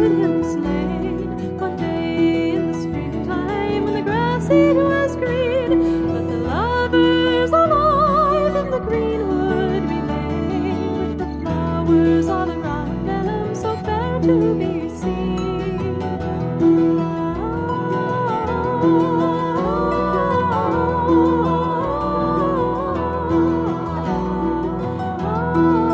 him slain one day in the springtime when the grass it was green. But the lovers alive in the greenwood remain, with the flowers all around them so fair to be seen. Ah,